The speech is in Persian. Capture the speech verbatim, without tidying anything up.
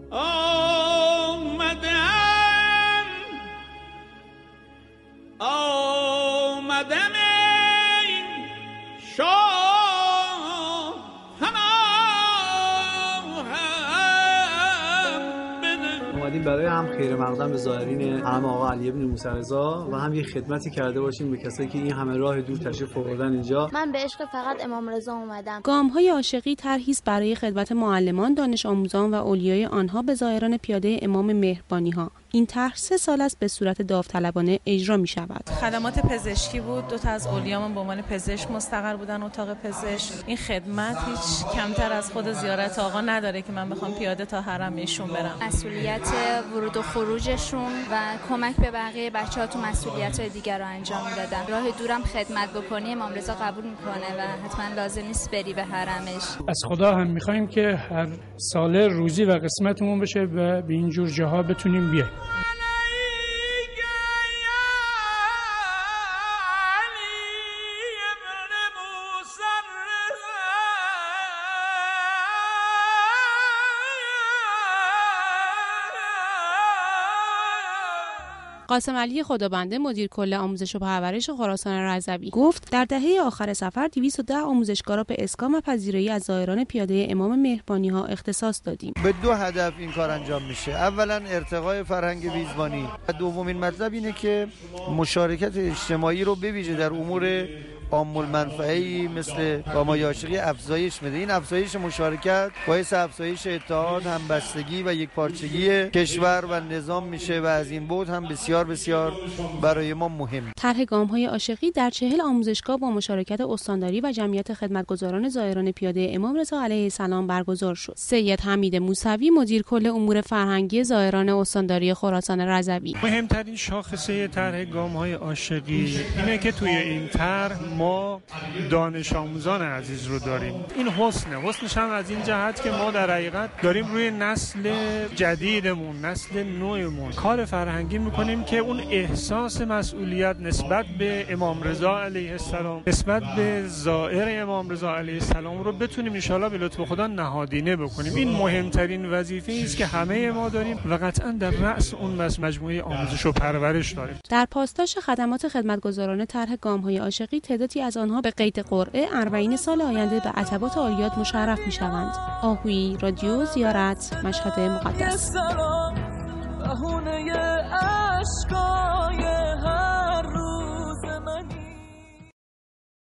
آمدم آمدم این شاه اومدیم برای هم خیر مقدم به زائرین هم آقا علی بن موسی رضا و هم یه خدمتی کرده باشیم به کسایی که این همه راه دور تشریف آوردن اینجا. من به عشق فقط امام رضا اومدم. گام‌های عاشقی طرحی است برای خدمت معلمان، دانش آموزان و اولیای آنها به زائران پیاده امام مهربانی‌ها. این طرح سه سال است به صورت داوطلبانه اجرا می شود. خدمات پزشکی بود، دو تا از اولیامون به عنوان پزشک مستقر بودن اتاق پزشک. این خدمت هیچ کمتر از خود زیارت آقا نداره که من بخوام پیاده تا حرم ایشون برم. مسئولیت ورود و خروجشون و کمک به بقیه بچه‌ها تو مسئولیت‌های دیگر رو انجام میدادن. راه دورم خدمت بکنی امام رضا قبول میکنه و حتما لازم نیست بری به حرمش. از خدا هم می‌خوایم که هر ساله روزی و قسمتمون بشه و به این جور جاها بتونیم بیایم. قاسم علی خدابنده مدیر کل آموزش و پرورش خراسان رضوی گفت در دهه آخر سفر دویست و ده آموزشگاه را به اسکان و پذیرایی از زائران پیاده امام مهربانی‌ها اختصاص دادیم. به دو هدف این کار انجام میشه. اولا ارتقای فرهنگ میزبانی و دومین مطلب اینه که مشارکت اجتماعی رو به ویژه در امور عام المنفعه‌ای مثل گام‌های عاشقی افزایش میده. این افزایش مشارکت باعث افزایش اتحاد، همبستگی و یکپارچگی کشور و نظام میشه و از این بود هم بسیار بسیار برای ما مهم. طرح گام‌های عاشقی در چهل آموزشگاه با مشارکت استانداری و جمعیت خدمتگزاران زائران پیاده امام رضا علیه السلام برگزار شد. سید حمید موسوی مدیر کل امور فرهنگی زائران استانداری خراسان رضوی: مهمترین شاخصه طرح گام‌های عاشقی اینه که توی این طرح ما دانش آموزان عزیز رو داریم. این حسنه. حسنش هم از این جهت که ما در حقیقت داریم روی نسل جدیدمون، نسل نوعمون کار فرهنگی میکنیم که اون احساس مسئولیت نسبت به امام رضا علیه السلام، نسبت به زائر امام رضا علیه السلام رو بتونیم ان شاءالله به لطف خدا نهادینه بکنیم. این مهمترین وظیفه است که همه ما داریم و قطعا در رأس اون مجموعه آموزش و پرورش داریم. در پاسداشت خدمات خدمتگزاران طرح گام‌های عاشقی تعدادی از آنها به قید قرعه اربعین سال آینده به عتبات عالیات مشرف می‌شوند. آهویی رادیو زیارت مشهد مقدس.